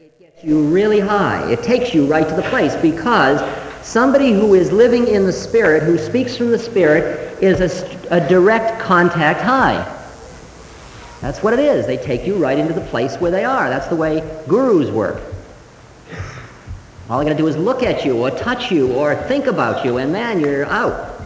it gets you really high. It takes you right to the place because somebody who is living in the Spirit, who speaks from the Spirit, is a direct contact high. That's what it is. They take you right into the place where they are. That's the way gurus work. All they're going to do is look at you or touch you or think about you, and man, you're out.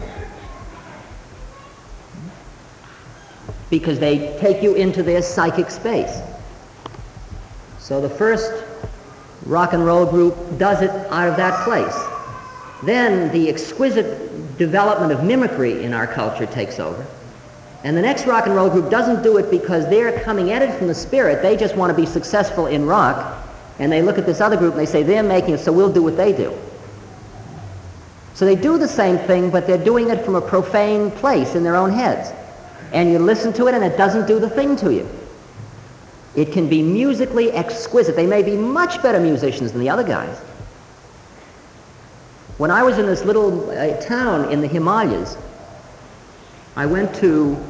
Because they take you into their psychic space. So the first rock and roll group does it out of that place. Then the exquisite development of mimicry in our culture takes over. And the next rock and roll group doesn't do it because they're coming at it from the Spirit. They just want to be successful in rock. And they look at this other group and they say, they're making it, so we'll do what they do. So they do the same thing, but they're doing it from a profane place in their own heads. And you listen to it and it doesn't do the thing to you. It can be musically exquisite. They may be much better musicians than the other guys. When I was in this little town in the Himalayas, I went to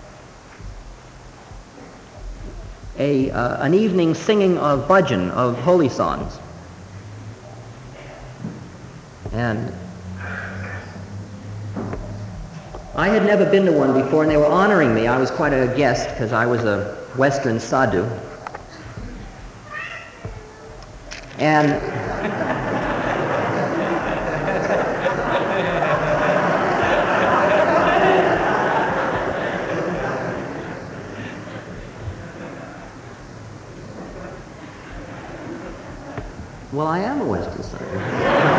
an evening singing of bhajan, of holy songs. And I had never been to one before, and they were honoring me. I was quite a guest because I was a Western sadhu. And well, I am a Western sadhu.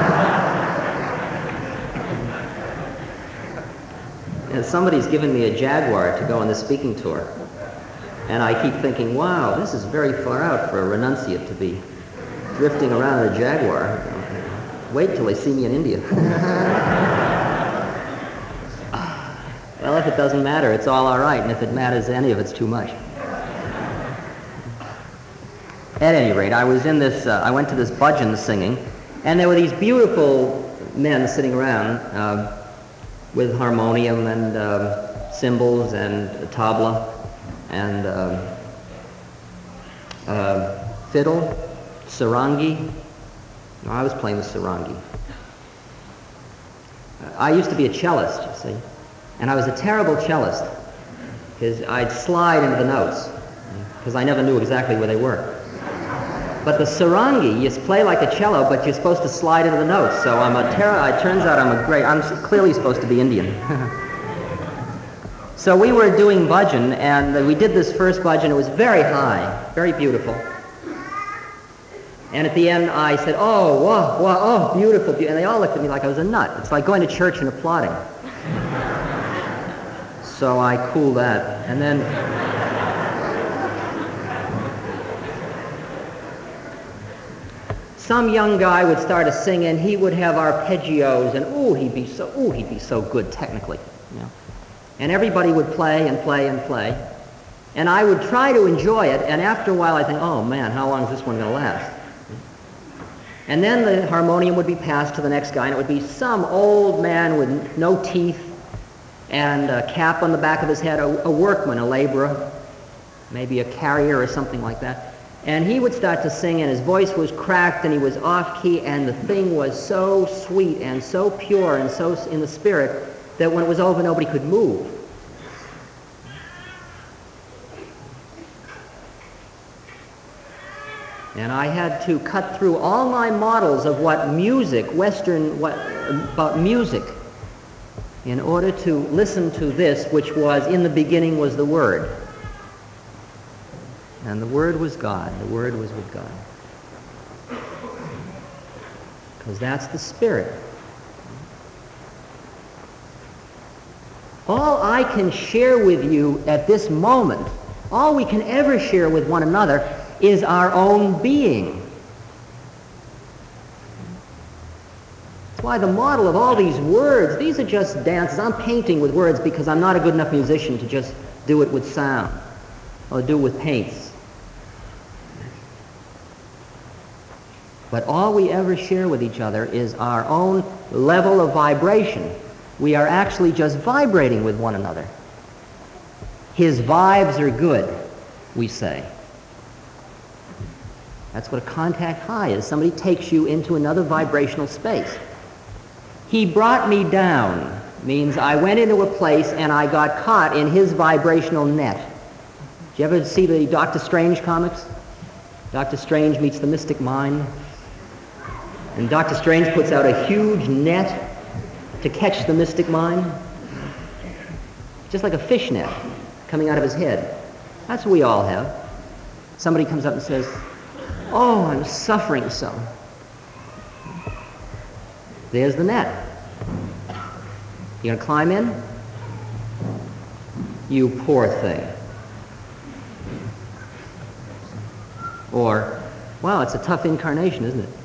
And somebody's given me a Jaguar to go on this speaking tour. And I keep thinking, wow, this is very far out for a renunciate to be drifting around in a Jaguar. Wait till they see me in India. Well, if it doesn't matter, it's all right. And if it matters, any of it's too much. At any rate, I was in this, I went to this bhajan singing, and there were these beautiful men sitting around with harmonium and cymbals and tabla and fiddle, sarangi. No, I was playing the sarangi. I used to be a cellist, you see, and I was a terrible cellist because I'd slide into the notes because I never knew exactly where they were. But the sarangi, you play like a cello, but you're supposed to slide into the notes. So it turns out I'm clearly supposed to be Indian. So we were doing bhajan, and we did this first bhajan. It was very high, very beautiful. And at the end, I said, oh, wow, wow, oh, beautiful, beautiful. And they all looked at me like I was a nut. It's like going to church and applauding. So I cooled that. And then some young guy would start to sing, and he would have arpeggios, and he'd be so good technically, you know. And everybody would play and play and play, and I would try to enjoy it. And after a while, I think, oh man, how long is this one going to last? And then the harmonium would be passed to the next guy, and it would be some old man with no teeth and a cap on the back of his head, a workman, a laborer, maybe a carrier or something like that. And he would start to sing, and his voice was cracked, and he was off-key, and the thing was so sweet and so pure and so in the spirit that when it was over, nobody could move. And I had to cut through all my models of what music, about music, in order to listen to this, which was, in the beginning was the Word. And the Word was God. The Word was with God. Because that's the Spirit. All I can share with you at this moment, all we can ever share with one another, is our own being. That's why the model of all these words, these are just dances. I'm painting with words because I'm not a good enough musician to just do it with sound or do it with paints. But all we ever share with each other is our own level of vibration. We are actually just vibrating with one another. His vibes are good, we say. That's what a contact high is. Somebody takes you into another vibrational space. He brought me down means I went into a place and I got caught in his vibrational net. Did you ever see the Doctor Strange comics? Doctor Strange meets the Mystic Mind. And Doctor Strange puts out a huge net to catch the Mystic Mind. Just like a fish net coming out of his head. That's what we all have. Somebody comes up and says, "Oh, I'm suffering so." There's the net. You gonna climb in? You poor thing. Or, wow, it's a tough incarnation, isn't it?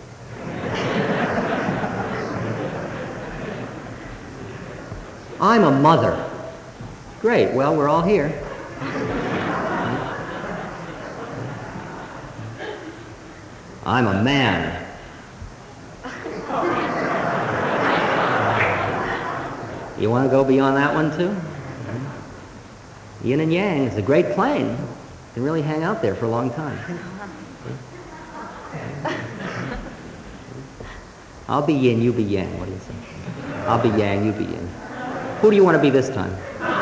I'm a mother. Great, well, we're all here. I'm a man. You want to go beyond that one too? Yin and Yang is a great plane. You can really hang out there for a long time. I'll be yin, you be yang. What do you say? I'll be yang, you be yin. Who do you want to be this time?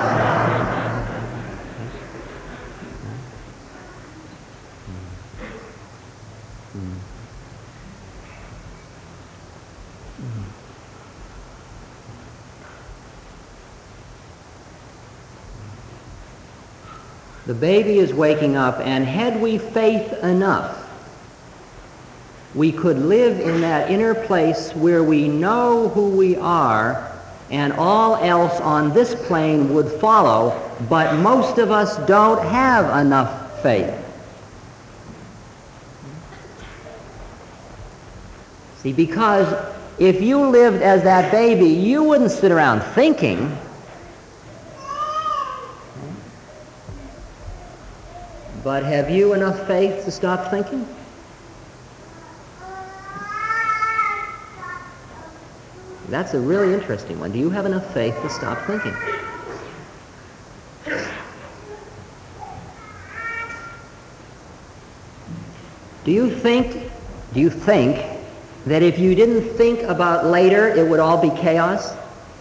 The baby is waking up, and had we faith enough, we could live in that inner place where we know who we are, and all else on this plane would follow, but most of us don't have enough faith. See, because if you lived as that baby, you wouldn't sit around thinking. But have you enough faith to stop thinking? That's a really interesting one. Do you have enough faith to stop thinking? Do you think that if you didn't think about later, it would all be chaos?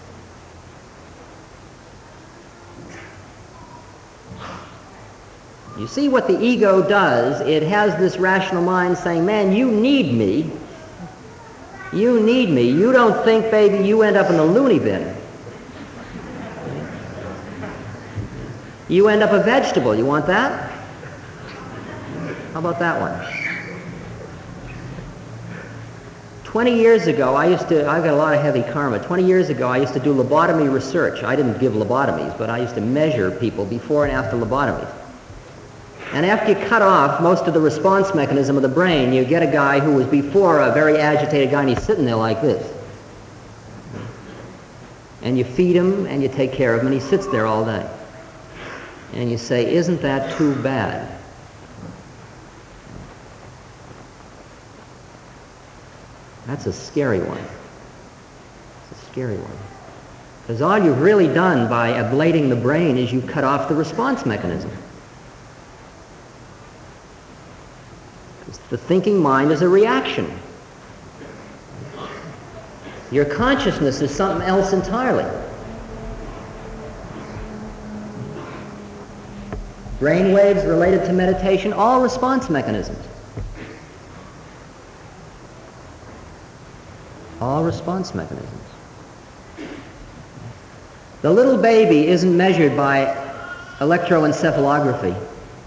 You see what the ego does? It has this rational mind saying, man, you need me. You need me. You don't think, baby, you end up in the loony bin. You end up a vegetable. You want that? How about that one? 20 years ago, I've got a lot of heavy karma. 20 years ago, I used to do lobotomy research. I didn't give lobotomies, but I used to measure people before and after lobotomies. And after you cut off most of the response mechanism of the brain, you get a guy who was before a very agitated guy, and he's sitting there like this. And you feed him, and you take care of him, and he sits there all day. And you say, isn't that too bad? That's a scary one. It's a scary one. Because all you've really done by ablating the brain is you've cut off the response mechanism. The thinking mind is a reaction. Your consciousness is something else entirely. Brain waves related to meditation, all response mechanisms. All response mechanisms. The little baby isn't measured by electroencephalography.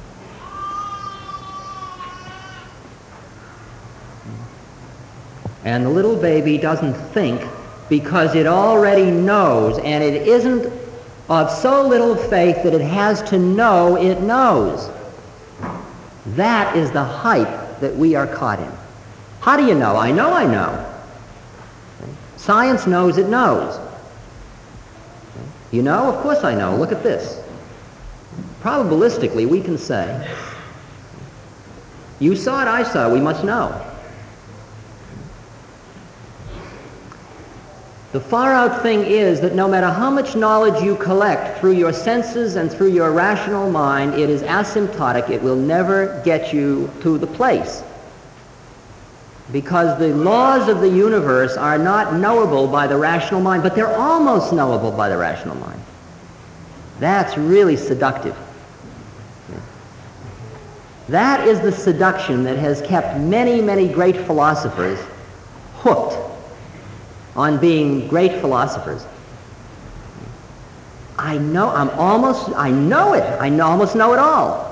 And the little baby doesn't think because it already knows, and it isn't of so little faith that it has to know it knows. That is the hype that we are caught in. How do you know? I know. Science knows it knows. You know? Of course I know. Look at this. Probabilistically, we can say, you saw it, I saw it, we must know. The far-out thing is that no matter how much knowledge you collect through your senses and through your rational mind, it is asymptotic. It will never get you to the place because the laws of the universe are not knowable by the rational mind, but they're almost knowable by the rational mind. That's really seductive. That is the seduction that has kept many, many great philosophers hooked on being great philosophers. I almost know it all.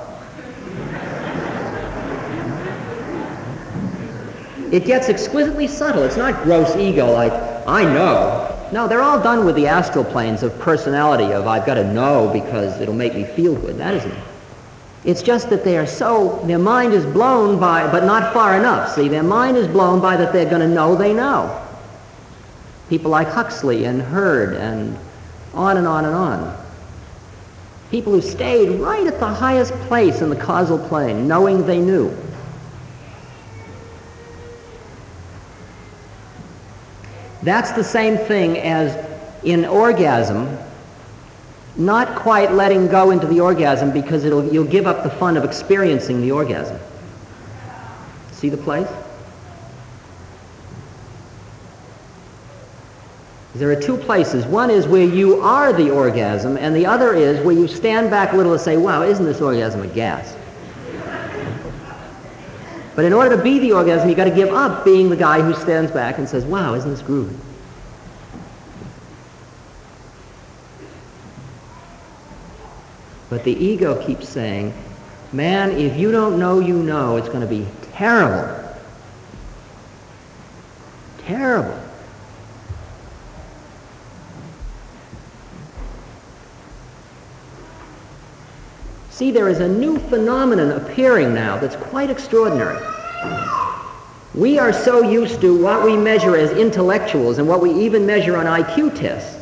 It gets exquisitely subtle. It's not gross ego like, I know. No, they're all done with the astral planes of personality, of I've got to know because it'll make me feel good. That isn't it. It's just that their mind is blown by, but not far enough. See, their mind is blown by that they're going to know they know. People like Huxley and Hurd and on and on and on. People who stayed right at the highest place in the causal plane, knowing they knew. That's the same thing as in orgasm, not quite letting go into the orgasm because you'll give up the fun of experiencing the orgasm. See the place? There are two places. One is where you are the orgasm, and the other is where you stand back a little and say, wow, isn't this orgasm a gas? But in order to be the orgasm, you've got to give up being the guy who stands back and says, wow, isn't this groovy? But the ego keeps saying, man, if you don't know you know, it's going to be terrible. Terrible. See, there is a new phenomenon appearing now that's quite extraordinary. We are so used to what we measure as intellectuals and what we even measure on IQ tests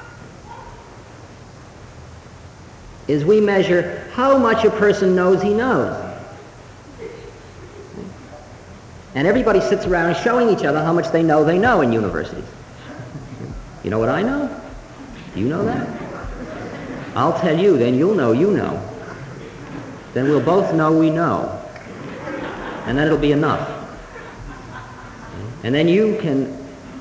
is we measure how much a person knows he knows. And everybody sits around showing each other how much they know in universities. You know what I know? Do you know that? I'll tell you, then you'll know you know. Then we'll both know we know. And then it'll be enough. And then you can...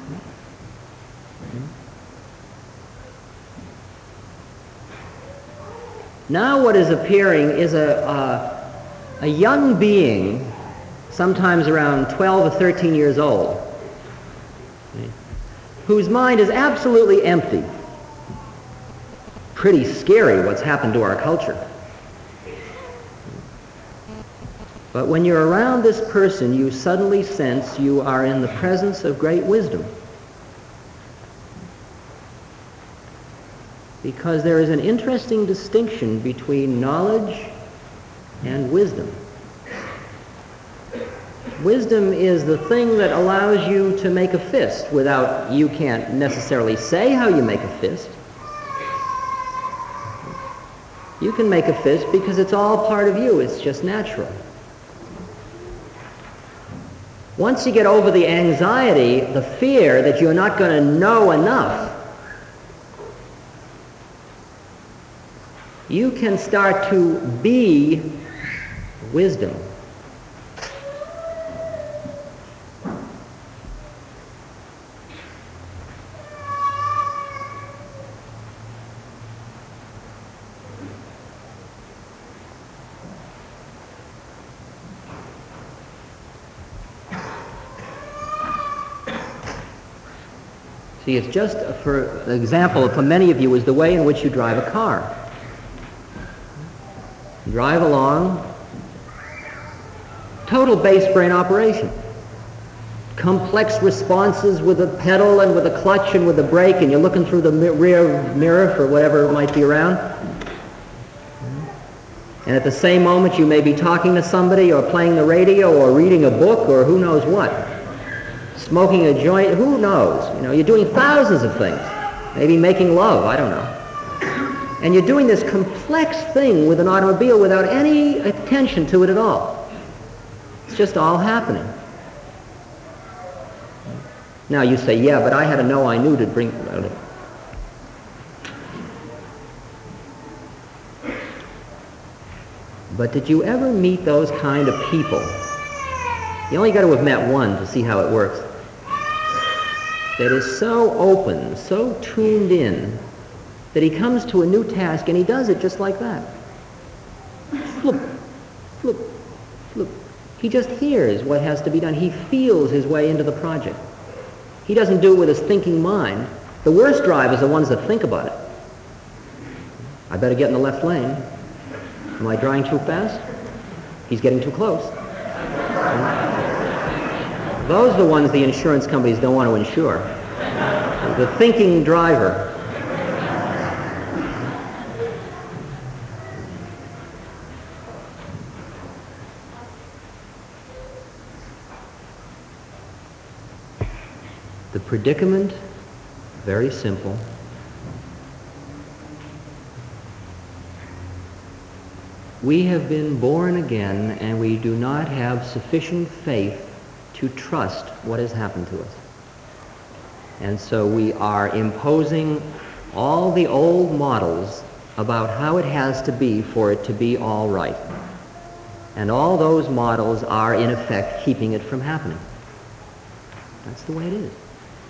Now what is appearing is a young being, sometimes around 12 or 13 years old, whose mind is absolutely empty. Pretty scary what's happened to our culture. But when you're around this person, you suddenly sense you are in the presence of great wisdom. Because there is an interesting distinction between knowledge and wisdom. Wisdom is the thing that allows you to make a fist without, you can't necessarily say how you make a fist. You can make a fist because it's all part of you, it's just natural. Once you get over the anxiety, the fear that you're not going to know enough, you can start to be wisdom. See, it's just, for example, for many of you, is the way in which you drive a car. You drive along, total base brain operation. Complex responses with a pedal and with a clutch and with a brake, and you're looking through the rear mirror for whatever might be around. And at the same moment you may be talking to somebody or playing the radio or reading a book or who knows what. Smoking a joint, who knows? You know, you're doing thousands of things. Maybe making love, I don't know. And you're doing this complex thing with an automobile without any attention to it at all. It's just all happening. Now you say, yeah, but I had to know I knew to bring... But did you ever meet those kind of people You only got to have met one to see how it works. That is so open, so tuned in, that he comes to a new task and he does it just like that. Flip, flip, flip. He just hears what has to be done. He feels his way into the project. He doesn't do it with his thinking mind. The worst drivers are the ones that think about it. I better get in the left lane. Am I driving too fast? He's getting too close. Those are the ones the insurance companies don't want to insure. The thinking driver. The predicament, very simple. We have been born again and we do not have sufficient faith to trust what has happened to us. And so we are imposing all the old models about how it has to be for it to be all right. And all those models are, in effect, keeping it from happening. That's the way it is.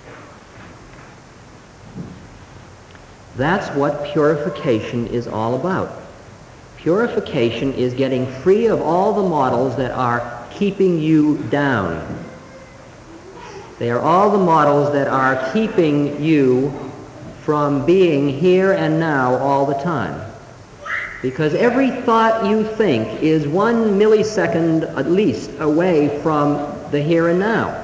That's what purification is all about. Purification is getting free of all the models that are keeping you down. They are all the models that are keeping you from being here and now all the time. Because every thought you think is 1 millisecond at least away from the here and now.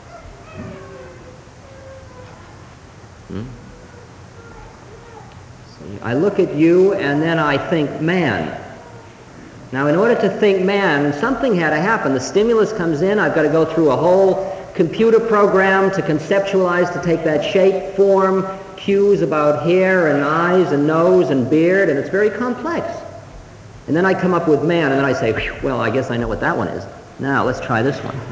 I look at you and then I think man. Now in order to think man, something had to happen. The stimulus comes in, I've got to go through a whole computer program to conceptualize, to take that shape, form, cues about hair and eyes and nose and beard, and it's very complex. And then I come up with man, and then I say, well, I guess I know what that one is. Now let's try this one.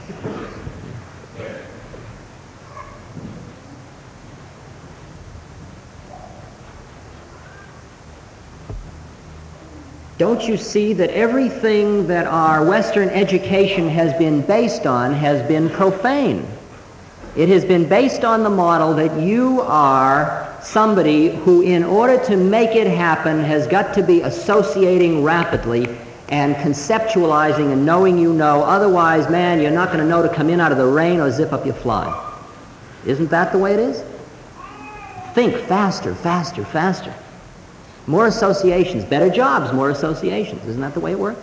Don't you see that everything that our Western education has been based on has been profane? It has been based on the model that you are somebody who, in order to make it happen, has got to be associating rapidly and conceptualizing and knowing you know. Otherwise, man, you're not going to know to come in out of the rain or zip up your fly. Isn't that the way it is? Think faster, faster, faster. More associations, better jobs, more associations. Isn't that the way it works?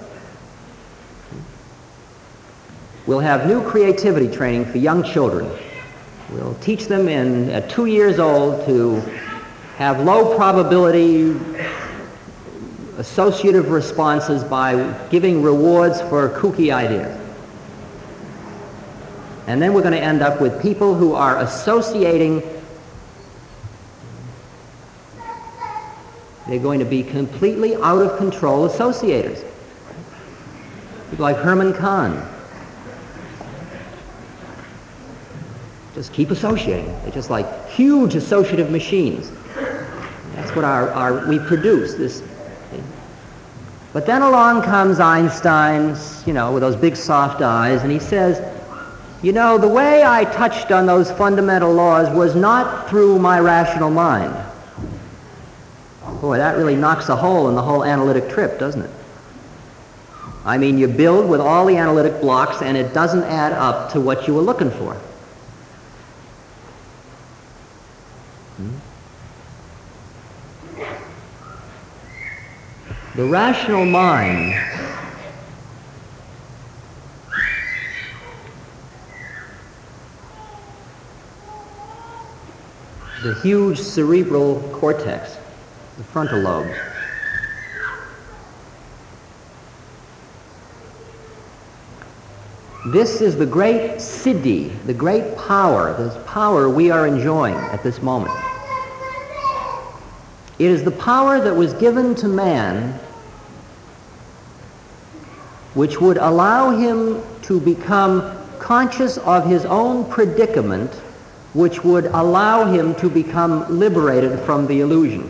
We'll have new creativity training for young children. We'll teach them at 2 years old to have low probability associative responses by giving rewards for kooky ideas. And then we're going to end up with people who are associating. They're going to be completely out of control associators. People like Herman Kahn. Just keep associating. They're just like huge associative machines. That's what we produce. This. But then along comes Einstein, with those big soft eyes, and he says, the way I touched on those fundamental laws was not through my rational mind. Boy, that really knocks a hole in the whole analytic trip, doesn't it? I mean, you build with all the analytic blocks and it doesn't add up to what you were looking for. The rational mind the huge cerebral cortex, the frontal lobes. This is the great siddhi, the great power, this power we are enjoying at this moment. It is the power that was given to man which would allow him to become conscious of his own predicament, which would allow him to become liberated from the illusion.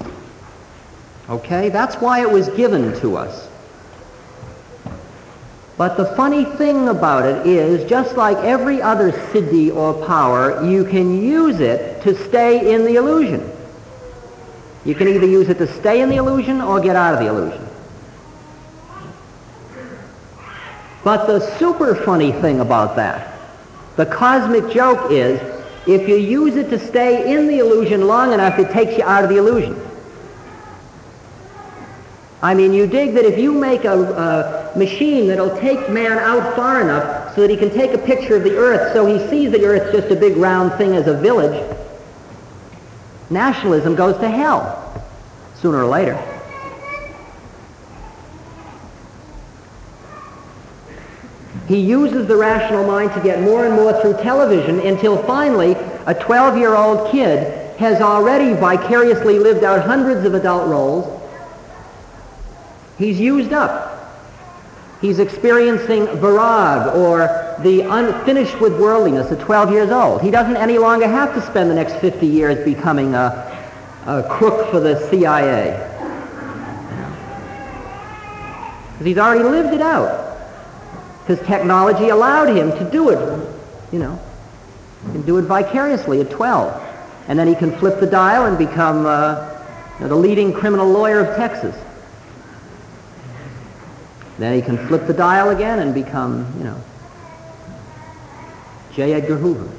Okay? That's why it was given to us. But the funny thing about it is, just like every other siddhi or power, you can use it to stay in the illusion. You can either use it to stay in the illusion or get out of the illusion. But the super funny thing about that, the cosmic joke is, if you use it to stay in the illusion long enough, it takes you out of the illusion. I mean, you dig that if you make a machine that'll take man out far enough so that he can take a picture of the earth so he sees the earth just a big round thing as a village, nationalism goes to hell sooner or later. He uses the rational mind to get more and more through television until finally a 12-year-old kid has already vicariously lived out hundreds of adult roles. He's used up. He's experiencing virag, or the unfinished with worldliness at 12 years old. He doesn't any longer have to spend the next 50 years becoming a crook for the CIA. Because he's already lived it out. Because technology allowed him to do it, you know. He can do it vicariously at 12. And then he can flip the dial and become the leading criminal lawyer of Texas. Then he can flip the dial again and become, J. Edgar Hoover.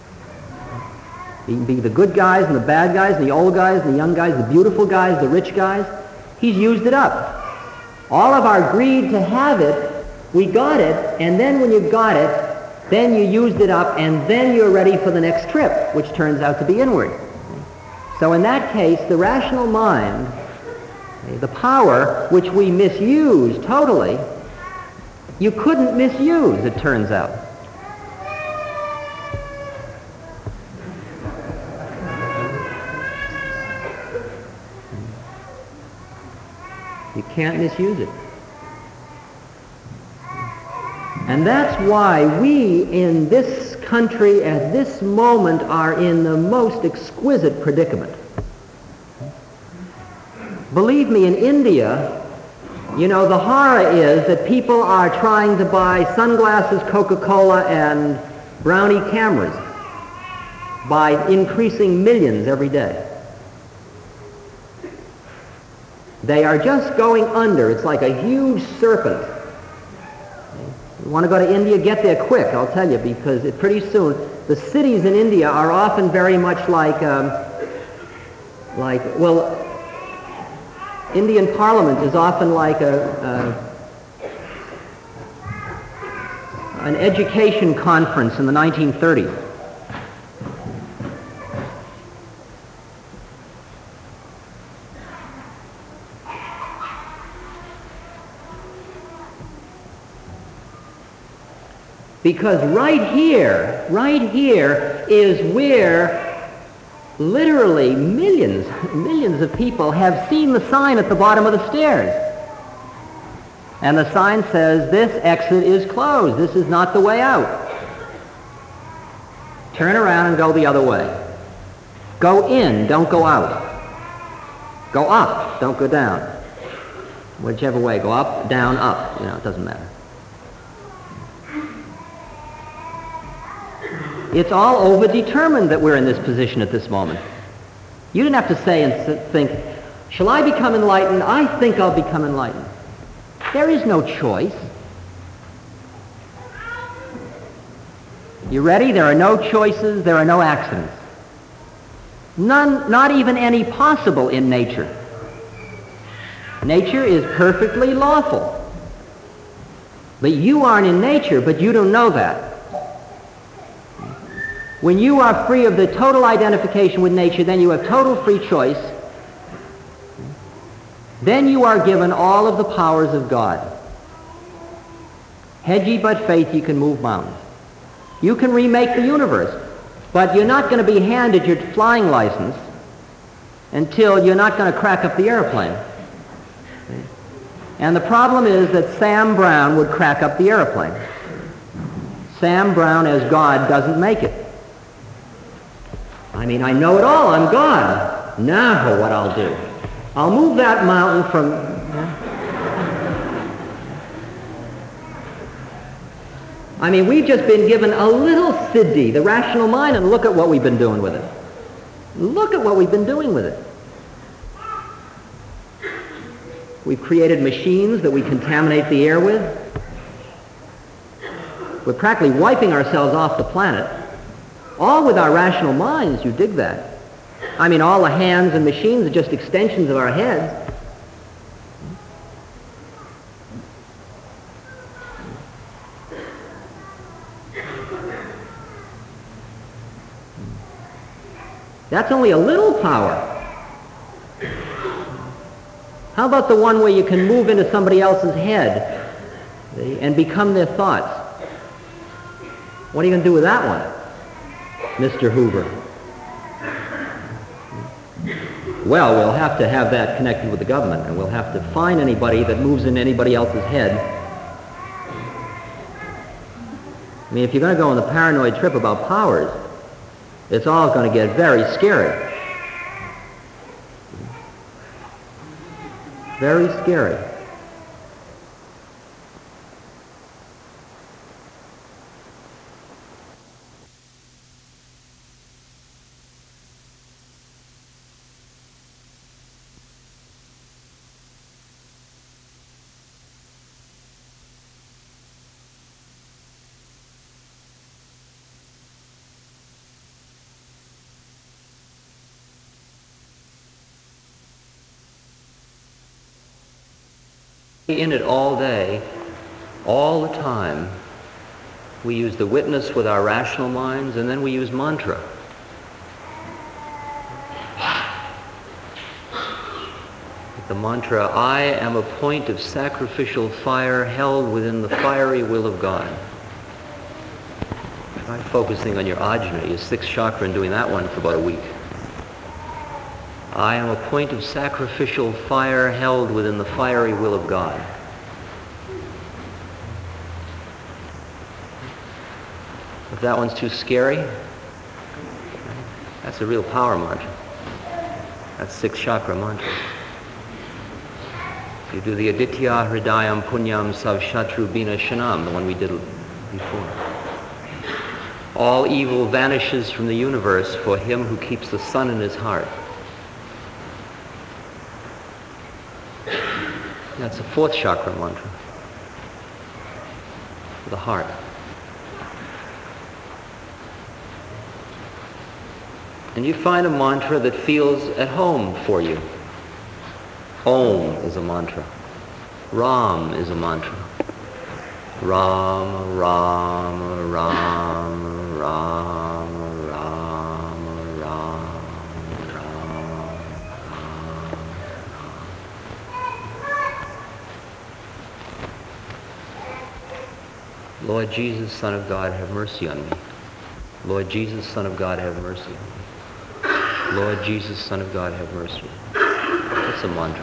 He can be the good guys and the bad guys and the old guys and the young guys, the beautiful guys, the rich guys. He's used it up. All of our greed to have it, we got it, and then when you got it, then you used it up, and then you're ready for the next trip, which turns out to be inward. So in that case, the rational mind, the power which we misuse totally, you couldn't misuse, it turns out. You can't misuse it. And that's why we in this country at this moment are in the most exquisite predicament. Believe me, in India, the horror is that people are trying to buy sunglasses, Coca-Cola, and brownie cameras by increasing millions every day. They are just going under. It's like a huge serpent. You want to go to India? Get there quick, I'll tell you, because pretty soon the cities in India are often very much like Indian Parliament is often like an education conference in the 1930s. Because right here is where literally millions of people have seen the sign at the bottom of the stairs. And the sign says, this exit is closed. This is not the way out. Turn around and go the other way. Go in, don't go out. Go up, don't go down. Whichever way, go up, down, up. It doesn't matter. It's all overdetermined that we're in this position at this moment. You didn't have to say and think, shall I become enlightened? I think I'll become enlightened. There is no choice. You ready? There are no choices. There are no accidents. None, not even any possible in nature. Nature is perfectly lawful. But you aren't in nature, but you don't know that. When you are free of the total identification with nature, then you have total free choice. Then you are given all of the powers of God. Had ye but faith, ye can move mountains. You can remake the universe, but you're not going to be handed your flying license until you're not going to crack up the airplane. And the problem is that Sam Brown would crack up the airplane. Sam Brown as God doesn't make it. I mean, I know it all. I'm God. Now what I'll do. I'll move that mountain from... I mean, we've just been given a little siddhi, the rational mind, and look at what we've been doing with it. Look at what we've been doing with it. We've created machines that we contaminate the air with. We're practically wiping ourselves off the planet. All with our rational minds, you dig that. I mean, all the hands and machines are just extensions of our heads. That's only a little power. How about the one where you can move into somebody else's head and become their thoughts? What are you going to do with that one, Mr. Hoover? Well, we'll have to have that connected with the government, and we'll have to find anybody that moves into anybody else's head. I mean, if you're going to go on the paranoid trip about powers, it's all going to get very scary. Very scary. In it all day, all the time. We use the witness with our rational minds, and then we use mantra. The mantra, I am a point of sacrificial fire held within the fiery will of God. Try focusing on your ajna, your sixth chakra, and doing that one for about a week. I am a point of sacrificial fire held within the fiery will of God. If that one's too scary, that's a real power mantra. That's sixth chakra mantra. If you do the Aditya Hridayam Punyam Savshatru Bina Shanam, the one we did before. All evil vanishes from the universe for him who keeps the sun in his heart. That's a fourth chakra mantra. For the heart. And you find a mantra that feels at home for you. Om is a mantra. Ram is a mantra. Ram, Ram, Ram, Ram, Ram, Ram. Lord Jesus, Son of God, have mercy on me. Lord Jesus, Son of God, have mercy on me. Lord Jesus, Son of God, have mercy. That's a mantra.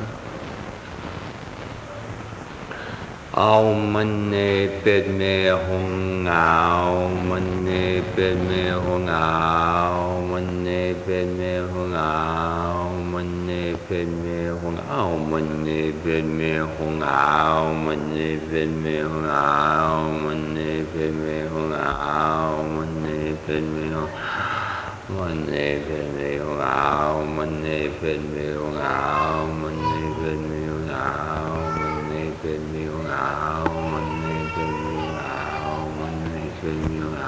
Ao manne pedme hong ao manne pedme hong ao manne pedme hong ao manne pedme hong ao manne pedme hong ao manne pedme hong ao manne pedme hong ao manne pedme hong Manne pedme hong ao manne pedme hong ao manne pedme hong ao manne pedme hong ao manne pedme hong ao manne pedme hong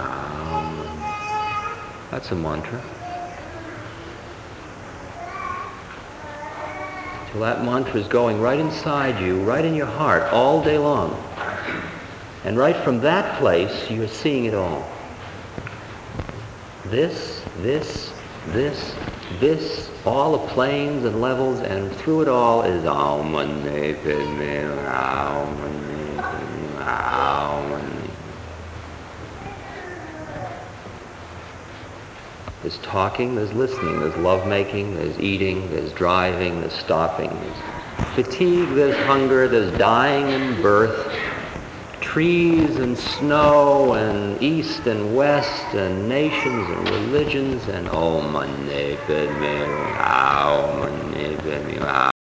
ao. That's a mantra. Till that mantra is going right inside you, right in your heart, all day long. And right from that place, you're seeing it all. This, all the planes and levels, and through it all is Aum Manne Padme Aum Manne Padme Aum Manne. There's talking, there's listening, there's lovemaking, there's eating, there's driving, there's stopping, there's fatigue, there's hunger, there's dying and birth. Trees and snow and east and west and nations and religions and Om Manne Padme Aum Manne Padme